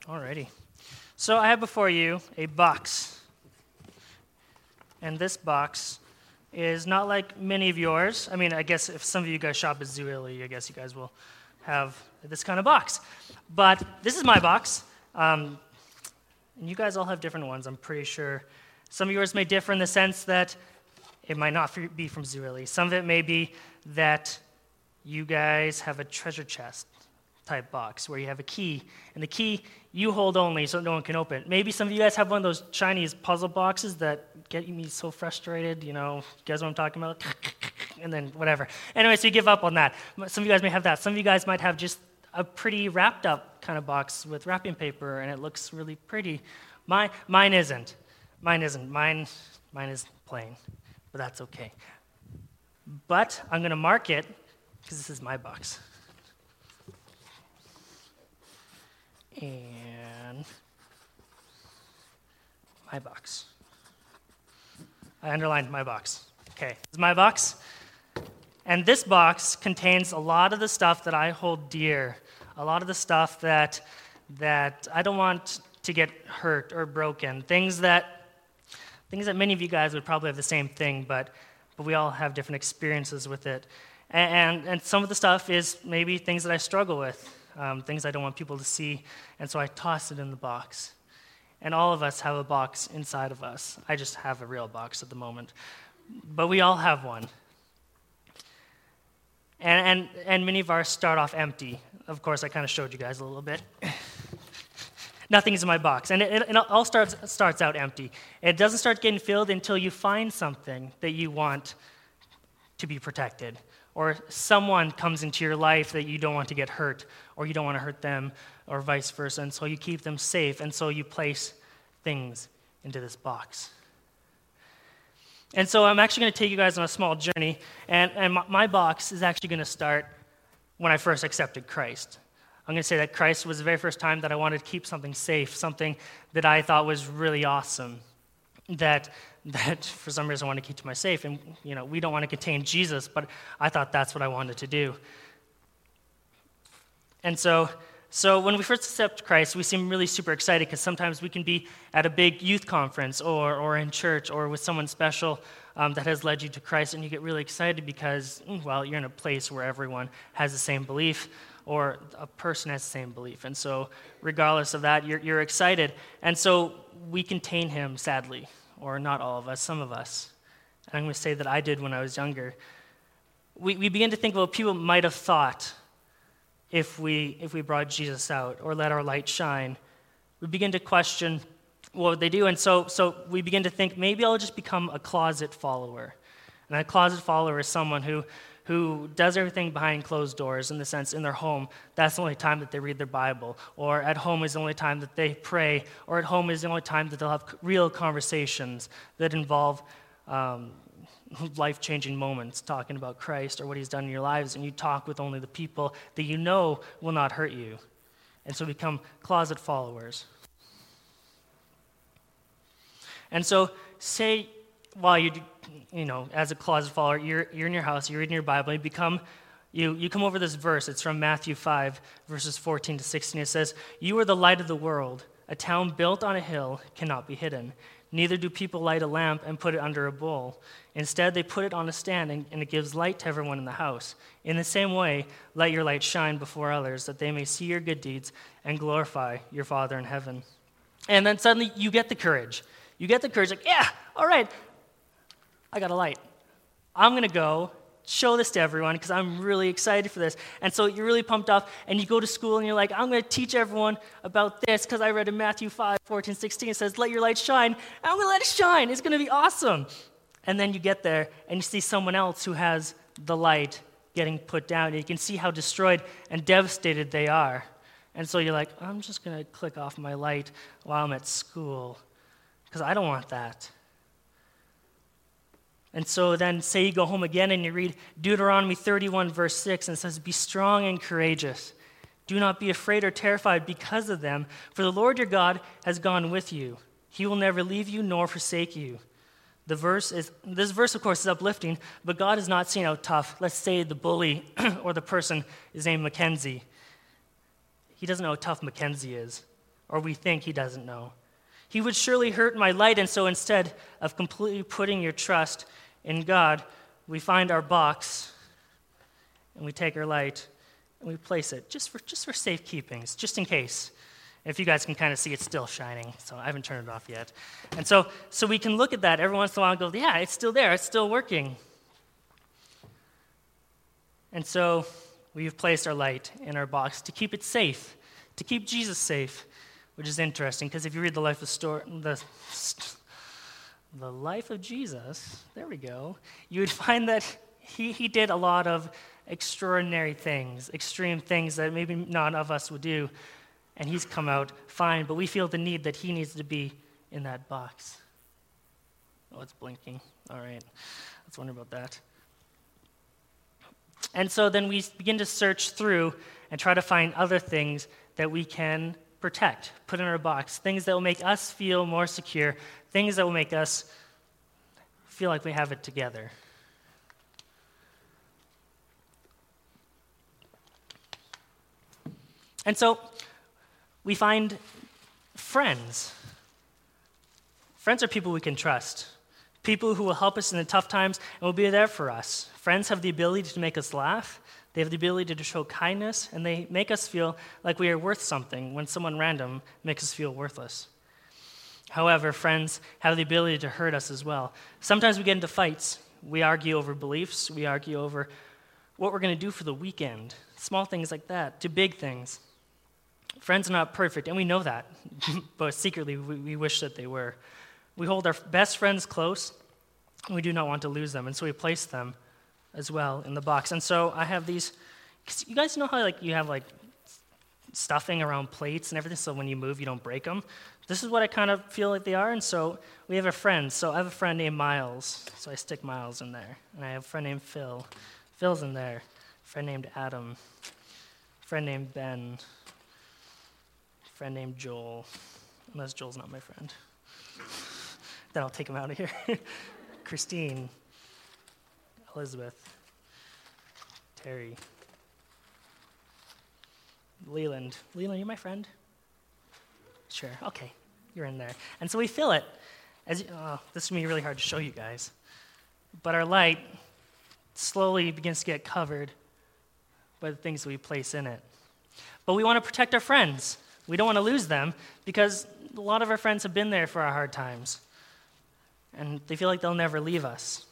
Alrighty. So I have before you a box. And this box is not like many of yours. I mean, I guess if some of you guys shop at Zoo Italy, I guess you guys will have this kind of box. But this is my box. And you guys all have different ones, I'm pretty sure. Some of yours may differ in the sense that it might not be from Zoo Italy. Some of it may be that you guys have a treasure chest type box where you have a key, and the key you hold only so no one can open it. Maybe some of you guys have one of those Chinese puzzle boxes that get me so frustrated, you guys know what I'm talking about? And then whatever. Anyway, so you give up on that. Some of you guys may have that. Some of you guys might have just a pretty wrapped up kind of box with wrapping paper, and it looks really pretty. Mine isn't. Mine is plain, but that's okay. But I'm going to mark it because this is my box. And my box. I underlined my box. Okay, this is my box. And this box contains a lot of the stuff that I hold dear, a lot of the stuff that I don't want to get hurt or broken, things that many of you guys would probably have the same thing, but we all have different experiences with it. And some of the stuff is maybe things that I struggle with. Things I don't want people to see, and so I toss it in the box. And all of us have a box inside of us. I just have a real box at the moment. But we all have one. And many of ours start off empty. Of course, I kind of showed you guys a little bit. Nothing's in my box. And it all starts out empty. It doesn't start getting filled until you find something that you want to be protected, or someone comes into your life that you don't want to get hurt, or you don't want to hurt them, or vice versa, and so you keep them safe, and so you place things into this box. And so I'm actually going to take you guys on a small journey, and my box is actually going to start when I first accepted Christ. I'm going to say that Christ was the very first time that I wanted to keep something safe, something that I thought was really awesome, that for some reason I wanted to keep to my safe. And, we don't want to contain Jesus, but I thought that's what I wanted to do. And so when we first accept Christ, we seem really super excited because sometimes we can be at a big youth conference or in church or with someone special that has led you to Christ, and you get really excited because, you're in a place where everyone has the same belief or a person has the same belief. And so regardless of that, you're excited. And so we contain him, sadly. Or not all of us, some of us. And I'm going to say that I did when I was younger. We begin to think about what people might have thought if we brought Jesus out or let our light shine. We begin to question what would they do, and so we begin to think maybe I'll just become a closet follower. And a closet follower is someone who does everything behind closed doors, in the sense, in their home, that's the only time that they read their Bible, or at home is the only time that they pray, or at home is the only time that they'll have real conversations that involve life-changing moments, talking about Christ or what he's done in your lives, and you talk with only the people that you know will not hurt you. And so become closet followers. And so say while as a closet follower, you're in your house, you're reading your Bible, you come over this verse. It's from Matthew 5, verses 14 to 16. It says, "You are the light of the world. A town built on a hill cannot be hidden. Neither do people light a lamp and put it under a bowl. Instead, they put it on a stand, and it gives light to everyone in the house. In the same way, let your light shine before others, that they may see your good deeds and glorify your Father in heaven." And then suddenly you get the courage. Like, yeah, all right, I got a light. I'm going to go show this to everyone because I'm really excited for this. And so you're really pumped up, and you go to school, and you're like, I'm going to teach everyone about this because I read in Matthew 5, 14, 16, it says, let your light shine. And I'm going to let it shine. It's going to be awesome. And then you get there, and you see someone else who has the light getting put down, and you can see how destroyed and devastated they are. And so you're like, I'm just going to click off my light while I'm at school because I don't want that. And so then say you go home again and you read Deuteronomy 31, verse 6, and it says, "Be strong and courageous. Do not be afraid or terrified because of them, for the Lord your God has gone with you. He will never leave you nor forsake you." This verse, of course, is uplifting, but God is not seeing how tough, let's say, the bully or the person is named Mackenzie. He doesn't know how tough Mackenzie is, or we think he doesn't know. He would surely hurt my light, and so instead of completely putting your trust in God, we find our box, and we take our light, and we place it just for safekeeping, just in case. If you guys can kind of see, it's still shining, so I haven't turned it off yet. And so we can look at that every once in a while and go, yeah, it's still there, it's still working. And so we've placed our light in our box to keep it safe, to keep Jesus safe, which is interesting, because if you read the life of Jesus, there we go, you would find that he did a lot of extraordinary things, extreme things that maybe none of us would do. And he's come out fine, but we feel the need that he needs to be in that box. Oh, it's blinking. All right. Let's wonder about that. And so then we begin to search through and try to find other things that we can protect, put in our box, things that will make us feel more secure, things that will make us feel like we have it together. And so we find friends. Friends are people we can trust, people who will help us in the tough times and will be there for us. Friends have the ability to make us laugh. They have the ability to show kindness, and they make us feel like we are worth something when someone random makes us feel worthless. However, friends have the ability to hurt us as well. Sometimes we get into fights. We argue over beliefs. We argue over what we're going to do for the weekend. Small things like that to big things. Friends are not perfect, and we know that, but secretly we wish that they were. We hold our best friends close, and we do not want to lose them, and so we place them as well in the box. And so I have these, you guys know how you have stuffing around plates and everything, so when you move you don't break them? This is what I kind of feel like they are, and so we have a friend. So I have a friend named Miles, so I stick Miles in there. And I have a friend named Phil. Phil's in there. A friend named Adam. A friend named Ben. A friend named Joel, unless Joel's not my friend. Then I'll take him out of here. Christine, Elizabeth, Terry, Leland. Leland, you my friend? Sure, okay, you're in there. And so we fill it. This is going to be really hard to show you guys. But our light slowly begins to get covered by the things that we place in it. But we want to protect our friends. We don't want to lose them because a lot of our friends have been there for our hard times. And they feel like they'll never leave us.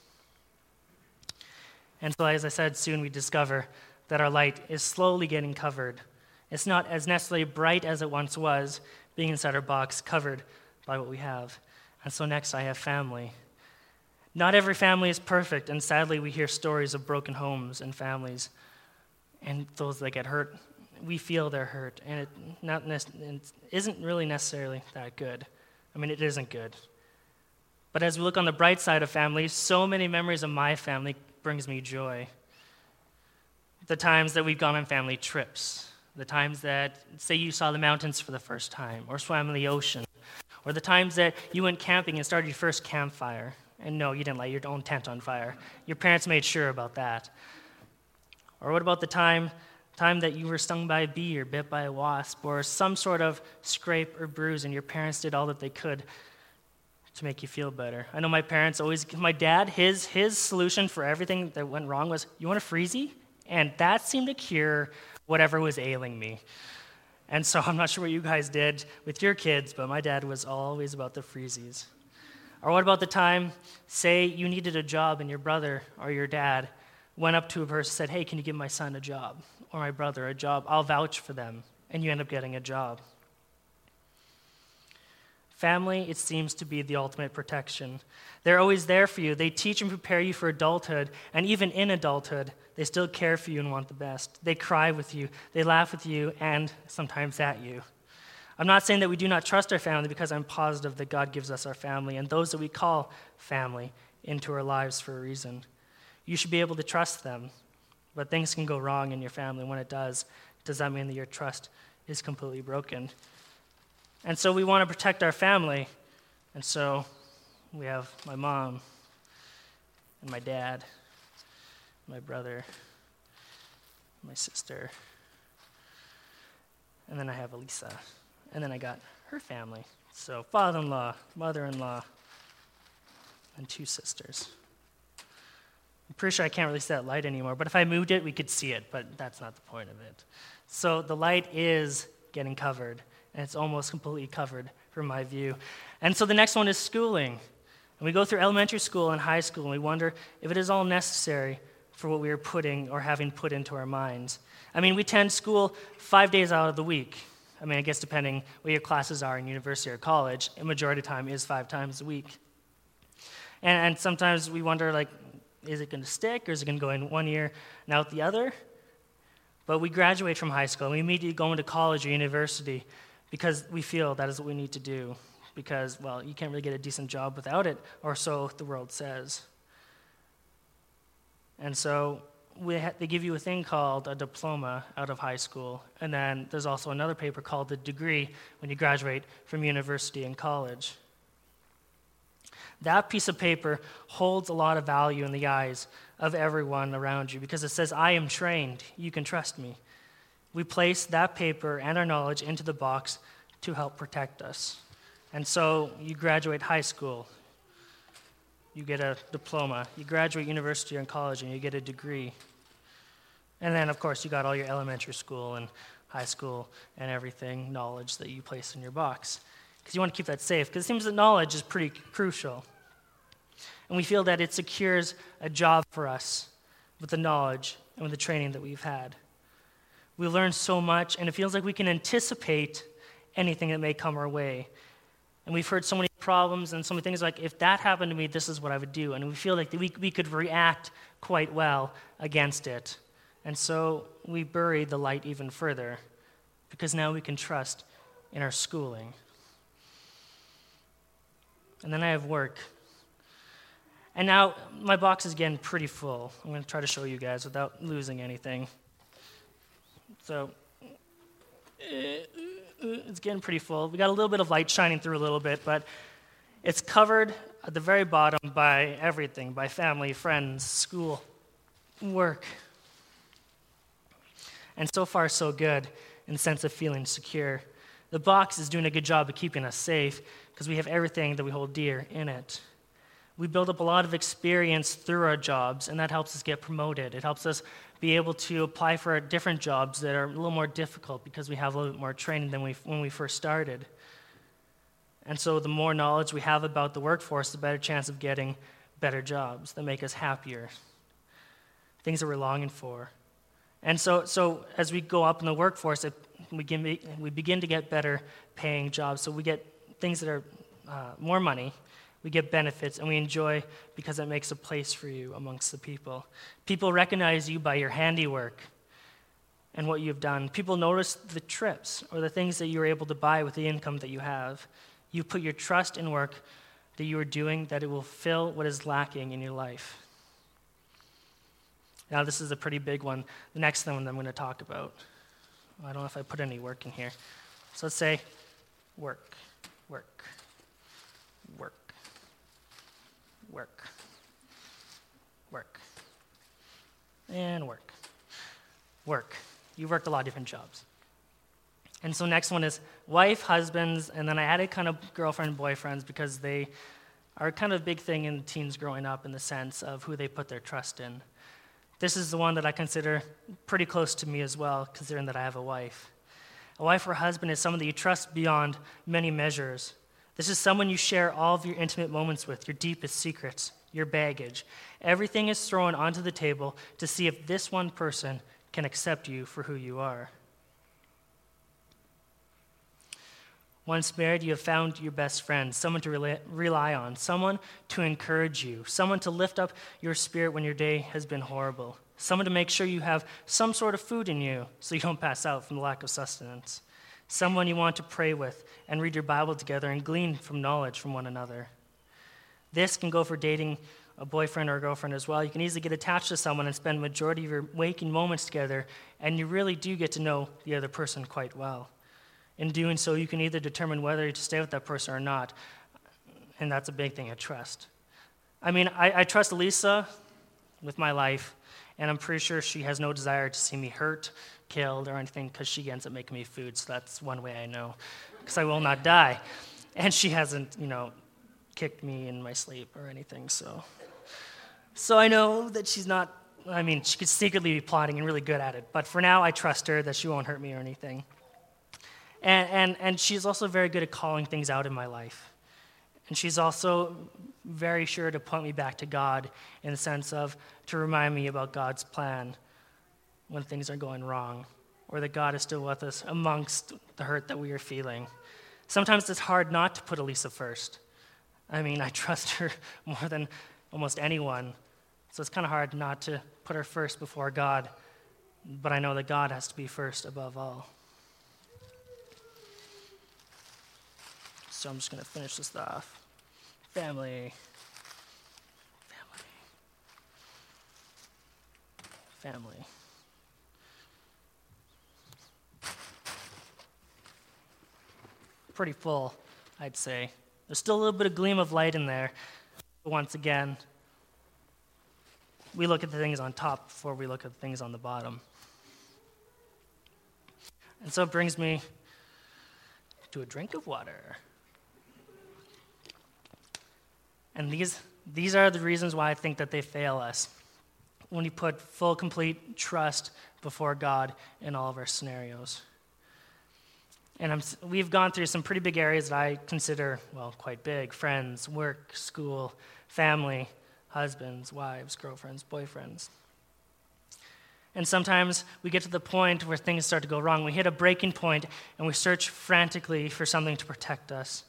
And so, as I said, soon we discover that our light is slowly getting covered. It's not as necessarily bright as it once was, being inside our box, covered by what we have. And so next I have family. Not every family is perfect, and sadly we hear stories of broken homes and families. And those that get hurt, we feel they're hurt, and it isn't really necessarily that good. I mean, it isn't good. But as we look on the bright side of family, so many memories of my family brings me joy. The times that we've gone on family trips, the times that, say you saw the mountains for the first time, or swam in the ocean, or the times that you went camping and started your first campfire. And no, you didn't light your own tent on fire. Your parents made sure about that. Or what about the time that you were stung by a bee or bit by a wasp or some sort of scrape or bruise and your parents did all that they could to make you feel better? I know my dad, his solution for everything that went wrong was, you want a freezie? And that seemed to cure whatever was ailing me. And so I'm not sure what you guys did with your kids, but my dad was always about the freezies. Or what about the time, say you needed a job and your brother or your dad went up to a person and said, hey, can you give my son a job? Or my brother a job? I'll vouch for them. And you end up getting a job. Family, it seems to be the ultimate protection. They're always there for you. They teach and prepare you for adulthood. And even in adulthood, they still care for you and want the best. They cry with you. They laugh with you and sometimes at you. I'm not saying that we do not trust our family, because I'm positive that God gives us our family and those that we call family into our lives for a reason. You should be able to trust them, but things can go wrong in your family. When it does that mean that your trust is completely broken? And so we want to protect our family, and so we have my mom and my dad, my brother, my sister, and then I have Elisa. And then I got her family. So father-in-law, mother-in-law, and 2 sisters. I'm pretty sure I can't really see that light anymore, but if I moved it, we could see it, but that's not the point of it. So the light is getting covered, and it's almost completely covered from my view. And so the next one is schooling. And we go through elementary school and high school, and we wonder if it is all necessary for what we are putting or having put into our minds. I mean, we attend school 5 days out of the week. I mean, I guess depending what your classes are in university or college, a majority of the time is 5 times a week. And sometimes we wonder, like, is it going to stick, or is it going to go in one year and out the other? But we graduate from high school, and we immediately go into college or university because we feel that is what we need to do. Because, well, you can't really get a decent job without it, or so the world says. And so they give you a thing called a diploma out of high school, and then there's also another paper called the degree when you graduate from university and college. That piece of paper holds a lot of value in the eyes of everyone around you because it says, I am trained, you can trust me. We place that paper and our knowledge into the box to help protect us. And so you graduate high school, you get a diploma. You graduate university and college, and you get a degree. And then, of course, you got all your elementary school and high school and everything, knowledge that you place in your box. Because you want to keep that safe, because it seems that knowledge is pretty crucial. And we feel that it secures a job for us with the knowledge and with the training that we've had. We learn so much, and it feels like we can anticipate anything that may come our way. And we've heard so many problems and so many things like, if that happened to me, this is what I would do. And we feel like we could react quite well against it. And so we bury the light even further, because now we can trust in our schooling. And then I have work. And now my box is getting pretty full. I'm going to try to show you guys without losing anything. So it's getting pretty full. We got a little bit of light shining through a little bit, but it's covered at the very bottom by everything, by family, friends, school, work. And so far, so good in the sense of feeling secure. The box is doing a good job of keeping us safe because we have everything that we hold dear in it. We build up a lot of experience through our jobs, and that helps us get promoted. It helps us be able to apply for different jobs that are a little more difficult because we have a little bit more training than when we first started. And so the more knowledge we have about the workforce, the better chance of getting better jobs that make us happier, things that we're longing for. And so as we go up in the workforce, we begin to get better paying jobs. So we get things that are more money, we get benefits, and we enjoy because it makes a place for you amongst the people. People recognize you by your handiwork and what you've done. People notice the trips or the things that you're able to buy with the income that you have. You put your trust in work that you are doing, that it will fill what is lacking in your life. Now, this is a pretty big one. The next one I'm going to talk about. I don't know if I put any work in here. So let's say work, work, work, work, work, and work. Work. You've worked a lot of different jobs. And so next one is wife, husbands, and then I added kind of girlfriend, boyfriends because they are kind of a big thing in teens growing up in the sense of who they put their trust in. This is the one that I consider pretty close to me as well, considering that I have a wife. A wife or husband is someone that you trust beyond many measures. This is someone you share all of your intimate moments with, your deepest secrets, your baggage. Everything is thrown onto the table to see if this one person can accept you for who you are. Once married, you have found your best friend, someone to rely on, someone to encourage you, someone to lift up your spirit when your day has been horrible, someone to make sure you have some sort of food in you so you don't pass out from the lack of sustenance, someone you want to pray with and read your Bible together and glean from knowledge from one another. This can go for dating a boyfriend or a girlfriend as well. You can easily get attached to someone and spend the majority of your waking moments together, and you really do get to know the other person quite well. In doing so, you can either determine whether to stay with that person or not, and that's a big thing of trust. I mean, I trust Elisa with my life, and I'm pretty sure she has no desire to see me hurt, killed, or anything because she ends up making me food, so that's one way I know. because I will not die. And she hasn't, kicked me in my sleep or anything, so I know that she's not, she could secretly be plotting and really good at it, but for now I trust her that she won't hurt me or anything. And she's also very good at calling things out in my life. And she's also very sure to point me back to God in the sense of to remind me about God's plan when things are going wrong, or that God is still with us amongst the hurt that we are feeling. Sometimes it's hard not to put Elisa first. I trust her more than almost anyone, so it's kind of hard not to put her first before God, but I know that God has to be first above all. So I'm just going to finish this off. Family. Pretty full, I'd say. There's still a little bit of gleam of light in there. But once again, we look at the things on top before we look at the things on the bottom. And so it brings me to a drink of water. And these are the reasons why I think that they fail us. When you put full, complete trust before God in all of our scenarios. And we've gone through some pretty big areas that I consider, quite big. Friends, work, school, family, husbands, wives, girlfriends, boyfriends. And sometimes we get to the point where things start to go wrong. We hit a breaking point, and we search frantically for something to protect us.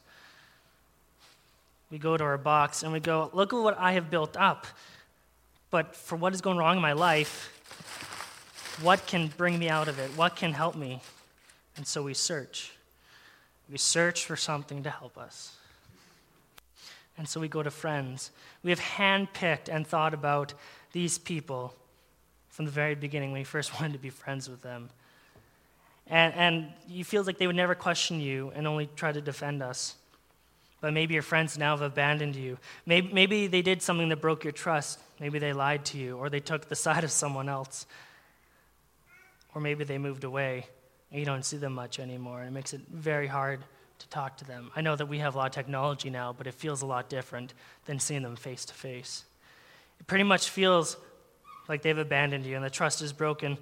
We go to our box, and we go, look at what I have built up. But for what is going wrong in my life, what can bring me out of it? What can help me? And so we search. We search for something to help us. And so we go to friends. We have handpicked and thought about these people from the very beginning when we first wanted to be friends with them. And you feel like they would never question you and only try to defend us. But maybe your friends now have abandoned you. Maybe they did something that broke your trust. Maybe they lied to you, or they took the side of someone else. Or maybe they moved away, and you don't see them much anymore, and it makes it very hard to talk to them. I know that we have a lot of technology now, but it feels a lot different than seeing them face to face. It pretty much feels like they've abandoned you, and the trust is broken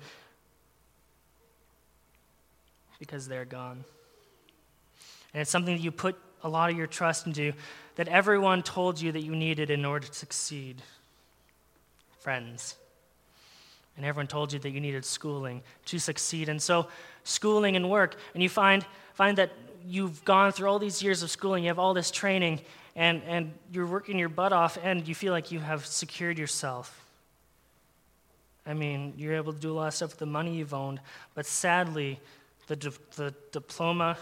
because they're gone. And it's something that you put a lot of your trust into, that everyone told you that you needed in order to succeed. Friends. And everyone told you that you needed schooling to succeed. And so schooling and work, and you find that you've gone through all these years of schooling, you have all this training, and you're working your butt off, and you feel like you have secured yourself. You're able to do a lot of stuff with the money you've owned, but sadly, the diploma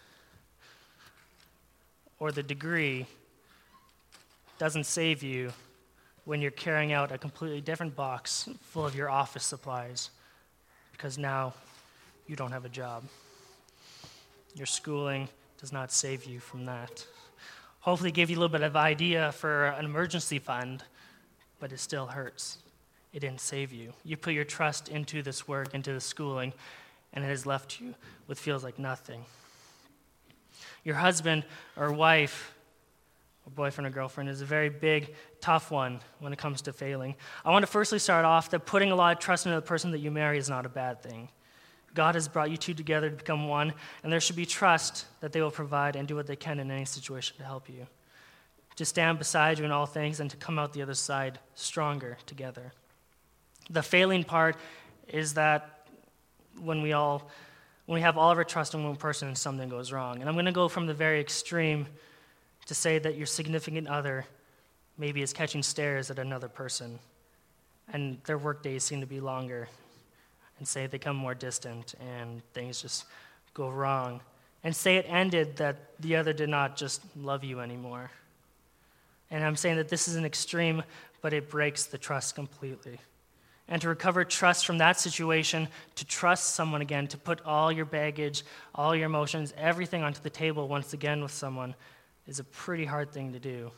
or the degree doesn't save you when you're carrying out a completely different box full of your office supplies, because now you don't have a job. Your schooling does not save you from that. Hopefully give you a little bit of idea for an emergency fund, but it still hurts. It didn't save you. You put your trust into this work, into the schooling, and it has left you with feels like nothing. Your husband or wife or boyfriend or girlfriend is a very big, tough one when it comes to failing. I want to firstly start off that putting a lot of trust into the person that you marry is not a bad thing. God has brought you two together to become one, and there should be trust that they will provide and do what they can in any situation to help you, to stand beside you in all things and to come out the other side stronger together. The failing part is that when we have all of our trust in one person and something goes wrong. And I'm going to go from the very extreme to say that your significant other maybe is catching stares at another person, and their work days seem to be longer, and say they become more distant, and things just go wrong. And say it ended that the other did not just love you anymore. And I'm saying that this is an extreme, but it breaks the trust completely. And to recover trust from that situation, to trust someone again, to put all your baggage, all your emotions, everything onto the table once again with someone is a pretty hard thing to do.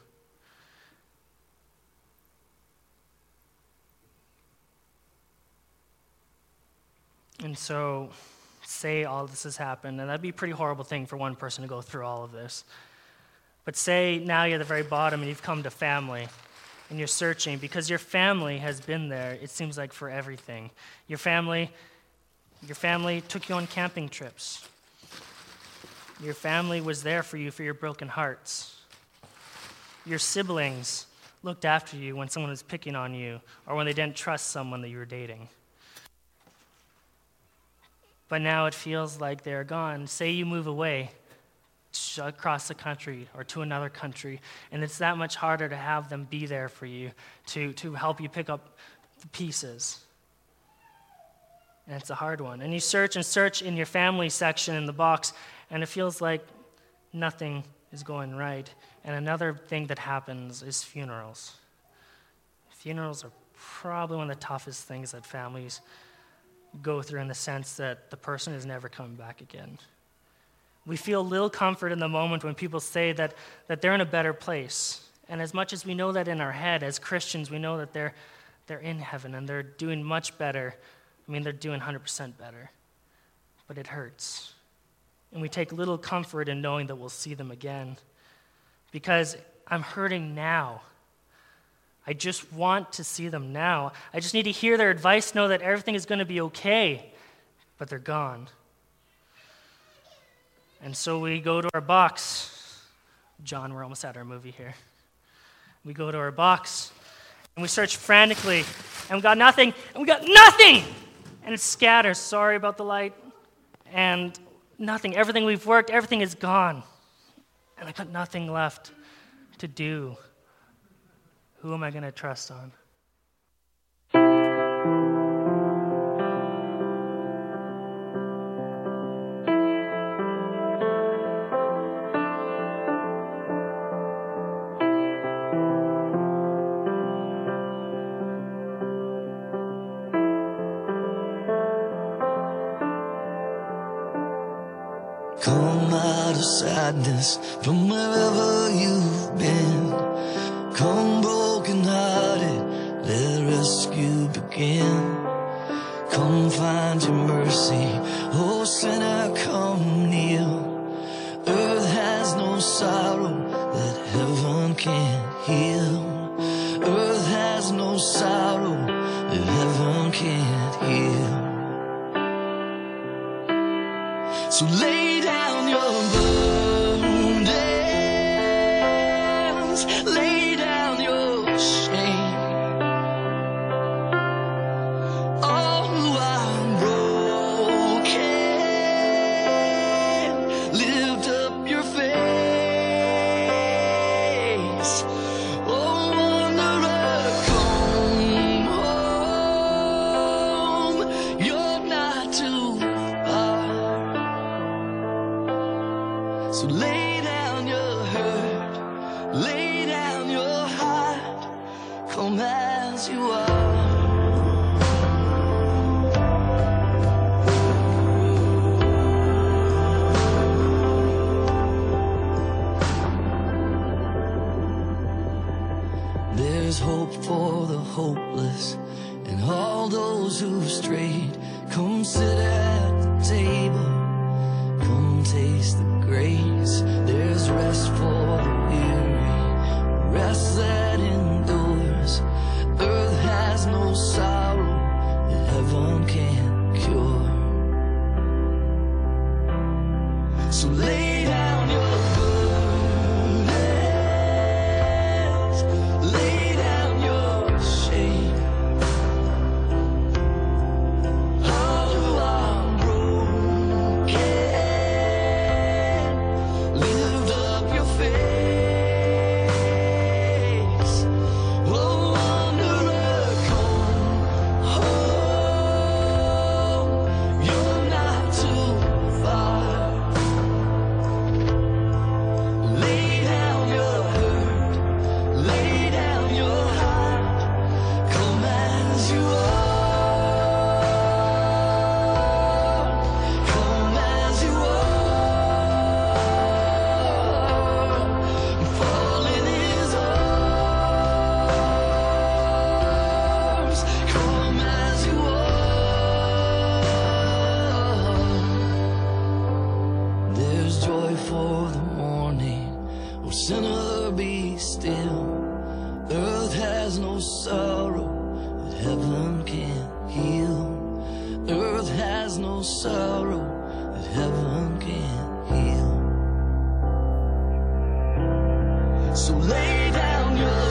And so say all this has happened, and that'd be a pretty horrible thing for one person to go through all of this. But say now you're at the very bottom and you've come to family, and you're searching because your family has been there, it seems like, for everything. Your family took you on camping trips. Your family was there for you for your broken hearts. Your siblings looked after you when someone was picking on you or when they didn't trust someone that you were dating. But now it feels like they're gone. Say you move away across the country or to another country, and it's that much harder to have them be there for you to help you pick up the pieces. And it's a hard one. And you search and search in your family section in the box, and it feels like nothing is going right. And another thing that happens is funerals. Funerals are probably one of the toughest things that families go through, in the sense that the person is never coming back again. We feel little comfort in the moment when people say that they're in a better place. And as much as we know that in our head, as Christians, we know that they're in heaven and they're doing much better. I mean, they're doing 100% better. But it hurts. And we take little comfort in knowing that we'll see them again. Because I'm hurting now. I just want to see them now. I just need to hear their advice, know that everything is going to be okay. But they're gone. And so we go to our box. John, we're almost at our movie here. We go to our box, and we search frantically, and we got nothing, and we got nothing! And it scatters. Sorry about the light. And nothing. Everything we've worked, everything is gone. And I got nothing left to do. Who am I going to trust on? Come out of sadness from wherever you've been. Come broken-hearted, let rescue begin. Come find your mercy, oh sinner, come kneel. Earth has no sorrow that heaven can't heal. Earth has no sorrow that heaven can't heal. So lay down your burdens, lay down your shame. Oh, I'm broken. Lift up your face. Oh, wanderer, come home. You're not too far. So lay down your hurt, lay down your heart, come as you are. There's hope for the hopeless and all those who've strayed. Come sit at the table, come taste the grace. There's rest for the weary, rest that endures. Earth has no sorrow that heaven can't cure. So lay down your burdens, lay down your shame. Oh, I'm broken. Lift up your face. Oh, sinner, be still. Earth has no sorrow that heaven can't heal. Earth has no sorrow that heaven can't heal. So lay down your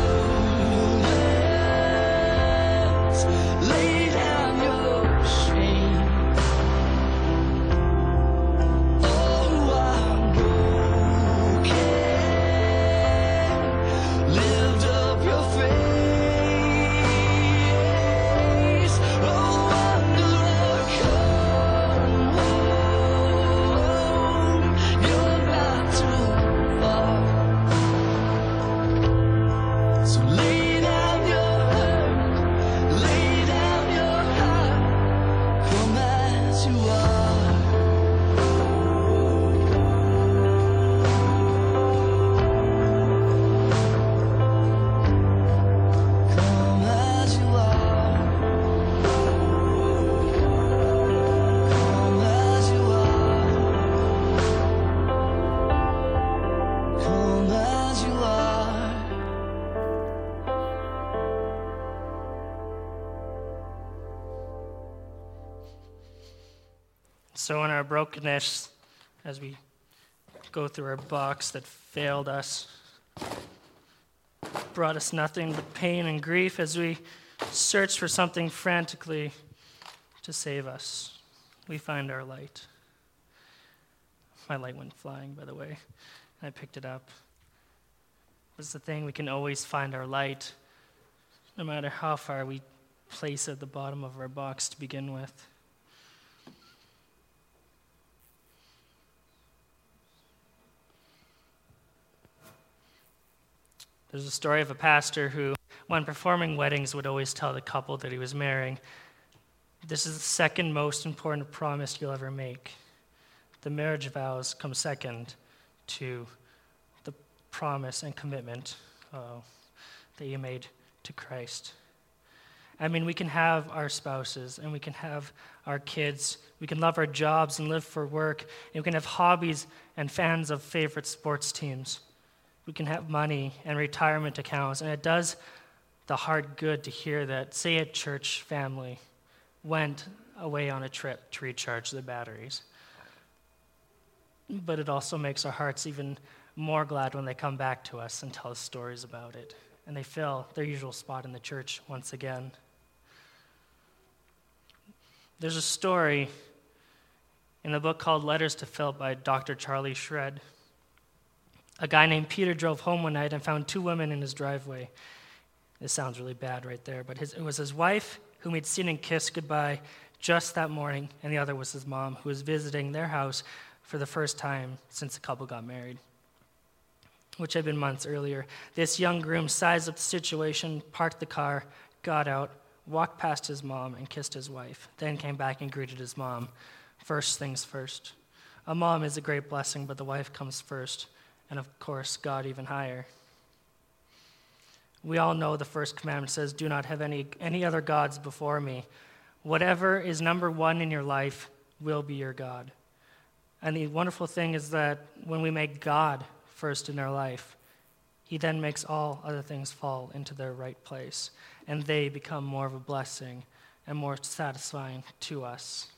burdens, lay down your shame. Oh, I'm broken. Lift up your face. Oh, wanderer, come home. You're not too far. So lay down your hurt, lay down your heart, come as you are. Come as you are. Come as you are. Come as you are. So in our brokenness, as we go through our box that failed us, brought us nothing but pain and grief, as we search for something frantically to save us, we find our light. My light went flying, by the way. I picked it up. It's the thing, we can always find our light, no matter how far we place it at the bottom of our box to begin with. There's a story of a pastor who, when performing weddings, would always tell the couple that he was marrying, "This is the second most important promise you'll ever make. The marriage vows come second to the promise and commitment that you made to Christ." I mean, we can have our spouses and we can have our kids. We can love our jobs and live for work. And we can have hobbies and fans of favorite sports teams. We can have money and retirement accounts. And it does the heart good to hear that, say, a church family went away on a trip to recharge their batteries. But it also makes our hearts even more glad when they come back to us and tell us stories about it. And they fill their usual spot in the church once again. There's a story in the book called Letters to Philip by Dr. Charlie Shred. A guy named Peter drove home one night and found two women in his driveway. This sounds really bad right there, but it was his wife, whom he'd seen and kissed goodbye just that morning, and the other was his mom, who was visiting their house for the first time since the couple got married, which had been months earlier. This young groom sized up the situation, parked the car, got out, walked past his mom, and kissed his wife, then came back and greeted his mom. First things first. A mom is a great blessing, but the wife comes first. And of course, God even higher. We all know the first commandment says, "Do not have any other gods before me." Whatever is number one in your life will be your God. And the wonderful thing is that when we make God first in our life, he then makes all other things fall into their right place, and they become more of a blessing and more satisfying to us.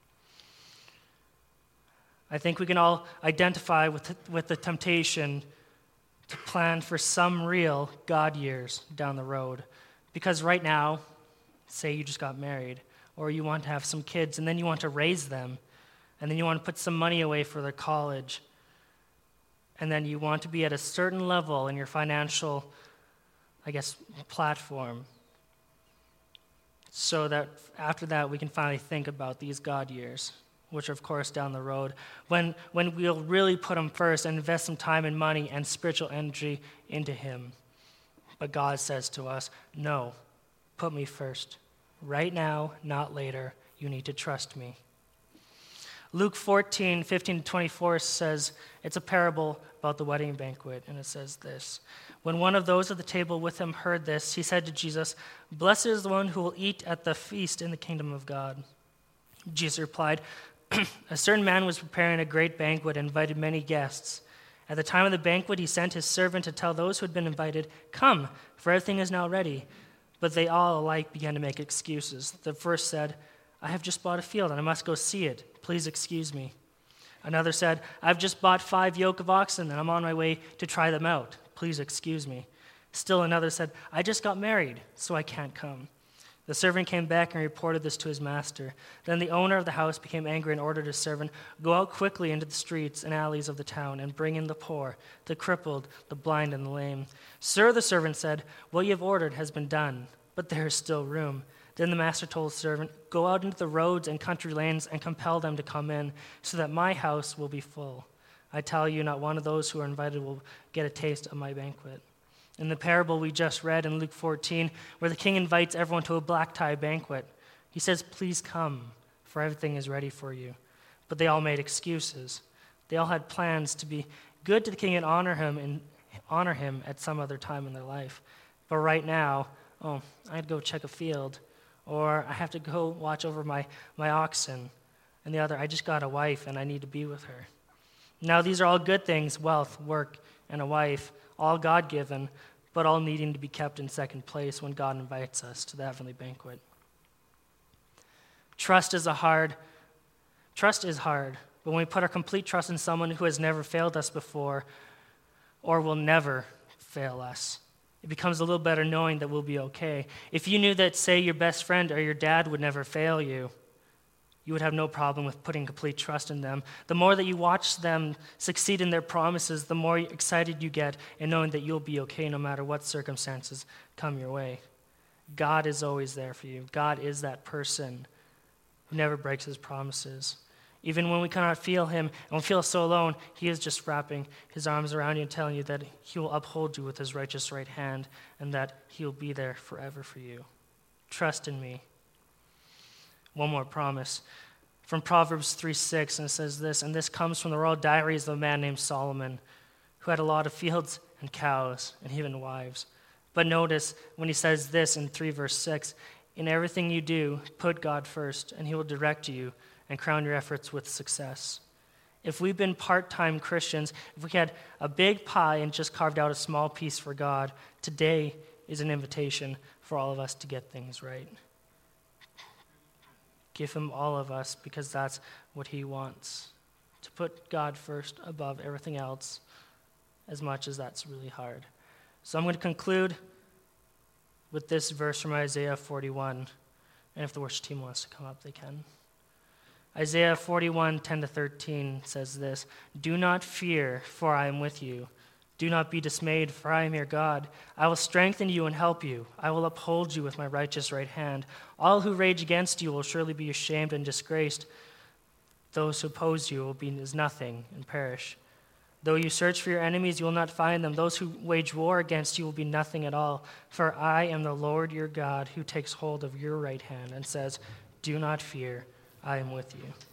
I think we can all identify with the temptation to plan for some real God years down the road. Because right now, say you just got married, or you want to have some kids, and then you want to raise them, and then you want to put some money away for their college, and then you want to be at a certain level in your financial, platform, so that after that we can finally think about these God years, which are, of course, down the road, when we'll really put him first and invest some time and money and spiritual energy into him. But God says to us, no, put me first. Right now, not later. You need to trust me. Luke 14:15-24 says, it's a parable about the wedding banquet, and it says this. When one of those at the table with him heard this, he said to Jesus, "Blessed is the one who will eat at the feast in the kingdom of God." Jesus replied, "A certain man was preparing a great banquet and invited many guests. At the time of the banquet, he sent his servant to tell those who had been invited, 'Come, for everything is now ready.' But they all alike began to make excuses. The first said, 'I have just bought a field, and I must go see it. Please excuse me.' Another said, 'I've just bought 5 yoke of oxen, and I'm on my way to try them out. Please excuse me.' Still another said, 'I just got married, so I can't come.' The servant came back and reported this to his master. Then the owner of the house became angry and ordered his servant, 'Go out quickly into the streets and alleys of the town and bring in the poor, the crippled, the blind, and the lame.' 'Sir,' the servant said, 'what you have ordered has been done, but there is still room.' Then the master told the servant, 'Go out into the roads and country lanes and compel them to come in, so that my house will be full. I tell you, not one of those who are invited will get a taste of my banquet.'" In the parable we just read in Luke 14, where the king invites everyone to a black tie banquet, he says, "Please come, for everything is ready for you." But they all made excuses. They all had plans to be good to the king and honor him at some other time in their life. But right now, I had to go check a field, or I have to go watch over my oxen. And the other, I just got a wife and I need to be with her. Now these are all good things, wealth, work, and a wife, all God-given, but all needing to be kept in second place when God invites us to the heavenly banquet. Trust is hard, but when we put our complete trust in someone who has never failed us before or will never fail us, it becomes a little better knowing that we'll be okay. If you knew that, say, your best friend or your dad would never fail you, you would have no problem with putting complete trust in them. The more that you watch them succeed in their promises, the more excited you get in knowing that you'll be okay no matter what circumstances come your way. God is always there for you. God is that person who never breaks his promises. Even when we cannot feel him and we feel so alone, he is just wrapping his arms around you and telling you that he will uphold you with his righteous right hand and that he will be there forever for you. Trust in me. One more promise from Proverbs 3:6, and it says this, and this comes from the royal diaries of a man named Solomon, who had a lot of fields and cows and even wives. But notice when he says this in 3 verse 6, "In everything you do, put God first, and he will direct you and crown your efforts with success." If we've been part-time Christians, if we had a big pie and just carved out a small piece for God, today is an invitation for all of us to get things right. Give him all of us because that's what he wants. To put God first above everything else, as much as that's really hard. So I'm going to conclude with this verse from Isaiah 41. And if the worship team wants to come up, they can. Isaiah 41, 10-13 says this, "Do not fear, for I am with you. Do not be dismayed, for I am your God. I will strengthen you and help you. I will uphold you with my righteous right hand. All who rage against you will surely be ashamed and disgraced. Those who oppose you will be as nothing and perish. Though you search for your enemies, you will not find them. Those who wage war against you will be nothing at all. For I am the Lord your God who takes hold of your right hand and says, 'Do not fear, I am with you.'"